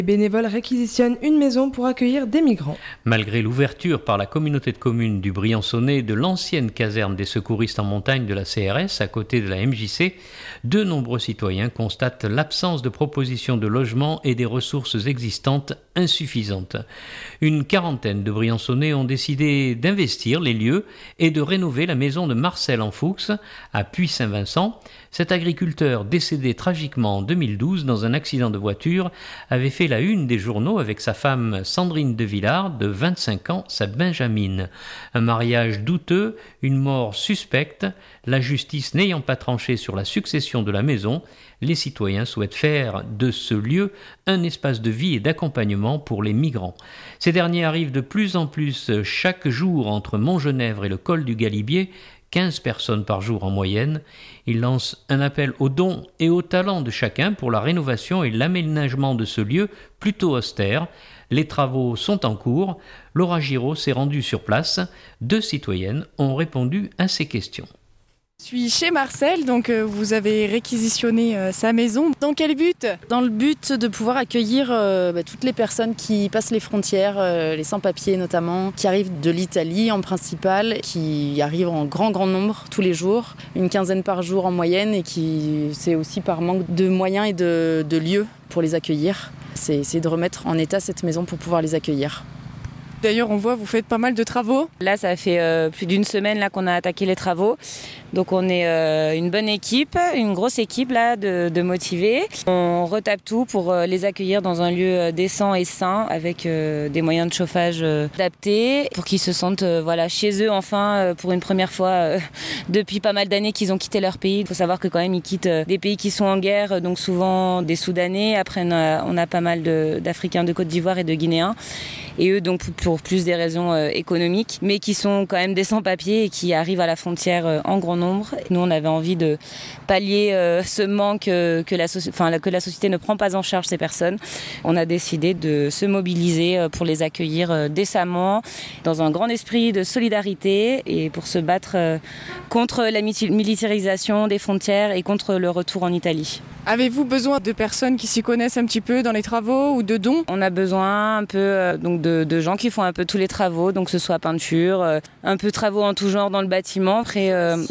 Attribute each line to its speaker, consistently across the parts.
Speaker 1: Les bénévoles réquisitionnent une maison pour accueillir des migrants.
Speaker 2: Malgré l'ouverture par la communauté de communes du Briançonnais de l'ancienne caserne des secouristes en montagne de la CRS à côté de la MJC, de nombreux citoyens constatent l'absence de propositions de logement et des ressources existantes insuffisantes. Une quarantaine de Briançonnais ont décidé d'investir les lieux et de rénover la maison de Marcel Enfoux à Puy-Saint-Vincent. Cet agriculteur décédé tragiquement en 2012 dans un accident de voiture avait fait la une des journaux avec sa femme Sandrine de Villard, de 25 ans, sa Benjamine. Un mariage douteux, une mort suspecte, la justice n'ayant pas tranché sur la succession de la maison, les citoyens souhaitent faire de ce lieu un espace de vie et d'accompagnement pour les migrants. Ces derniers arrivent de plus en plus chaque jour entre Montgenèvre et le col du Galibier, 15 personnes par jour en moyenne. Il lance un appel aux dons et aux talents de chacun pour la rénovation et l'aménagement de ce lieu plutôt austère. Les travaux sont en cours. Laura Giraud s'est rendue sur place. 2 citoyennes ont répondu à ces questions.
Speaker 3: Je suis chez Marcel, donc vous avez réquisitionné sa maison. Dans quel but ?
Speaker 4: Dans le but de pouvoir accueillir toutes les personnes qui passent les frontières, les sans-papiers notamment, qui arrivent de l'Italie en principal, qui arrivent en grand nombre tous les jours, une quinzaine par jour en moyenne, et qui c'est aussi par manque de moyens et de lieux pour les accueillir. C'est essayer de remettre en état cette maison pour pouvoir les accueillir.
Speaker 3: D'ailleurs, on voit, vous faites pas mal de travaux.
Speaker 5: Là, ça fait plus d'une semaine là, qu'on a attaqué les travaux. Donc on est une bonne équipe, une grosse équipe là, de motivés. On retape tout pour les accueillir dans un lieu décent et sain, avec des moyens de chauffage adaptés, pour qu'ils se sentent chez eux enfin pour une première fois depuis pas mal d'années qu'ils ont quitté leur pays. Il faut savoir que quand même ils quittent des pays qui sont en guerre, donc souvent des Soudanais. Après on a pas mal d'Africains de Côte d'Ivoire et de Guinéens. Et eux, donc, pour plus des raisons économiques, mais qui sont quand même des sans-papiers et qui arrivent à la frontière en grand nombre. Nous, on avait envie de pallier ce manque que la société ne prend pas en charge ces personnes. On a décidé de se mobiliser pour les accueillir décemment, dans un grand esprit de solidarité et pour se battre contre la militarisation des frontières et contre le retour en Italie.
Speaker 3: Avez-vous besoin de personnes qui s'y connaissent un petit peu dans les travaux ou de dons ?
Speaker 5: On a besoin un peu de gens qui font un peu tous les travaux, donc que ce soit peinture, un peu travaux en tout genre dans le bâtiment. Après,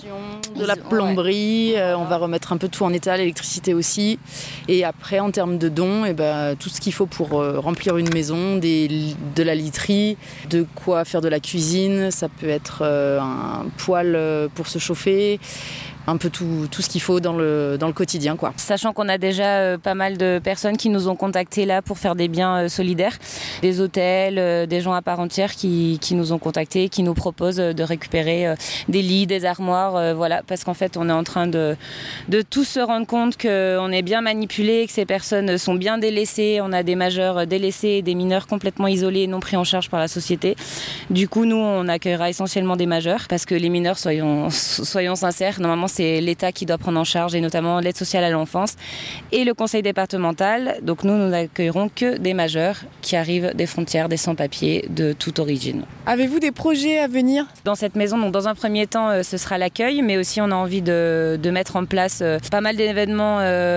Speaker 4: de la plomberie, on va remettre un peu tout en état, l'électricité aussi. Et après, en termes de dons, tout ce qu'il faut pour remplir une maison, de la literie, de quoi faire de la cuisine, ça peut être un poêle pour se chauffer. Un peu tout ce qu'il faut dans le quotidien, quoi.
Speaker 5: Sachant qu'on a déjà pas mal de personnes qui nous ont contactés là pour faire des biens solidaires, des hôtels, des gens à part entière qui nous ont contactés, qui nous proposent de récupérer des lits, des armoires, parce qu'en fait on est en train de tous se rendre compte qu'on est bien manipulé, que ces personnes sont bien délaissées. On a des majeurs délaissés et des mineurs complètement isolés et non pris en charge par la société. Du coup, nous, on accueillera essentiellement des majeurs, parce que les mineurs, soyons sincères, normalement c'est l'État qui doit prendre en charge, et notamment l'aide sociale à l'enfance et le conseil départemental. Donc nous n'accueillerons que des majeurs qui arrivent des frontières, des sans-papiers de toute origine.
Speaker 3: Avez-vous des projets à venir ?
Speaker 5: Dans cette maison, donc dans un premier temps, ce sera l'accueil, mais aussi on a envie de mettre en place pas mal d'événements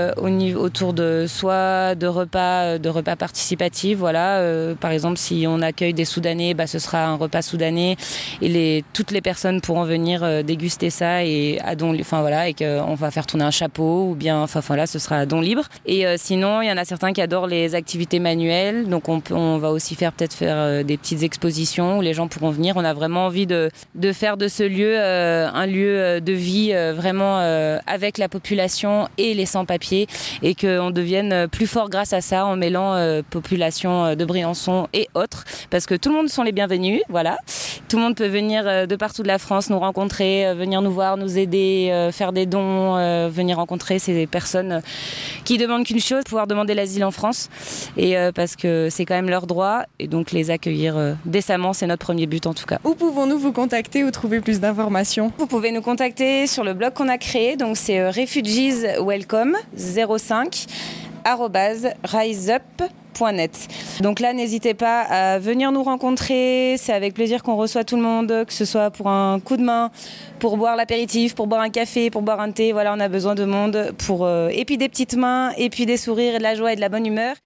Speaker 5: autour de soit de repas participatifs. Par exemple, si on accueille des Soudanais, ce sera un repas soudanais et toutes les personnes pourront venir déguster ça et à don, et qu'on va faire tourner un chapeau ou bien, ce sera à don libre. Et sinon, il y en a certains qui adorent les activités manuelles, donc on va aussi faire des petites expositions où les gens pourront venir. On a vraiment envie de faire de ce lieu un lieu de vie vraiment avec la population et les sans-papiers, et qu'on devienne plus fort grâce à ça, en mêlant population de Briançon et autres, parce que tout le monde sont les bienvenus, Tout le monde peut venir de partout de la France nous rencontrer, venir nous voir, nous aider, faire des dons, venir rencontrer ces personnes qui demandent qu'une chose, pouvoir demander l'asile en France, et parce que c'est quand même leur droit, et donc les accueillir décemment, c'est notre premier but en tout cas.
Speaker 3: Où pouvons-nous vous contacter ou trouver plus d'informations ?
Speaker 5: Vous pouvez nous contacter sur le blog qu'on a créé, donc c'est refugeeswelcome05 @riseup.net. Donc là, n'hésitez pas à venir nous rencontrer. C'est avec plaisir qu'on reçoit tout le monde, que ce soit pour un coup de main, pour boire l'apéritif, pour boire un café, pour boire un thé. On a besoin de monde et puis des petites mains, et puis des sourires, et de la joie et de la bonne humeur.